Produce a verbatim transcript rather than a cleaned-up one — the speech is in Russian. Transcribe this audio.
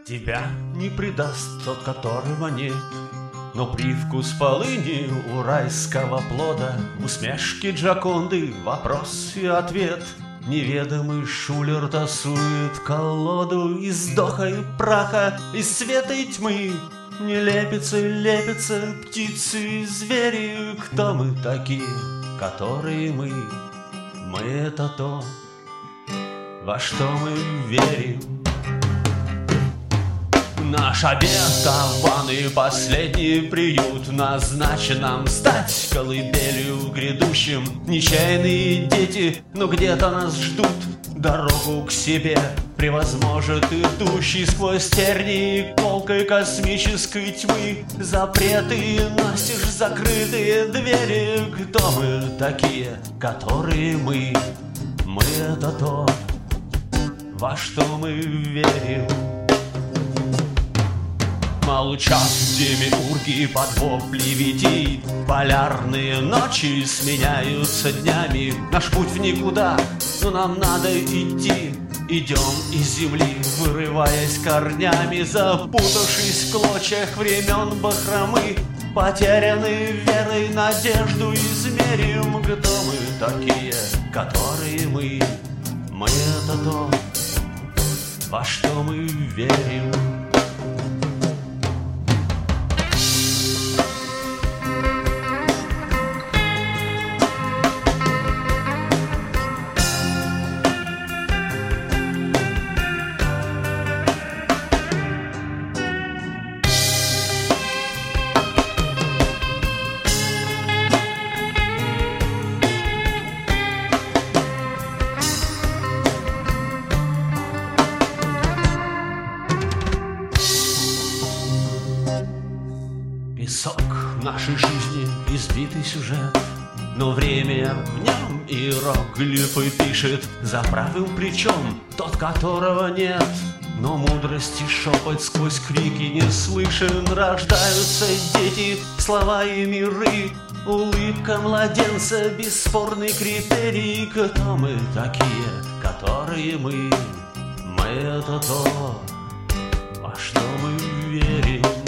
Тебя не предаст тот, которого нет, но привкус полыни у райского плода, усмешки Джоконды, вопрос и ответ. Неведомый шулер тасует колоду из вздоха и праха, из света и тьмы. Не лепятся и лепятся птицы и звери. Кто мы такие, которые мы? Мы — это то, во что мы верим. Наш обетованный последний приют назначен нам стать колыбелью грядущим. Нечаянные дети, но где-то нас ждут. Дорогу к себе превозможет идущий сквозь тернии колкой космической тьмы. Запреты, настежь закрытые двери. Кто мы такие, которые мы? Мы — это то, во что мы верим. Молчат демиурги под вопли витий. Полярные ночи сменяются днями. Наш путь в никуда, но нам надо идти. Идем из земли, вырываясь корнями, запутавшись в клочьях времен бахромы. Потеряны верой надежду измерим. Кто мы такие, которые мы? Мы — это то, во что мы верим. Песок нашей жизни, избитый сюжет, но время в нем иероглифы пишет. За правым плечом тот, которого нет, но мудрости шепот сквозь крики не слышен. Рождаются дети, слова и миры, улыбка младенца, бесспорный критерий. Кто мы такие, которые мы? Мы — это то, во что мы верим.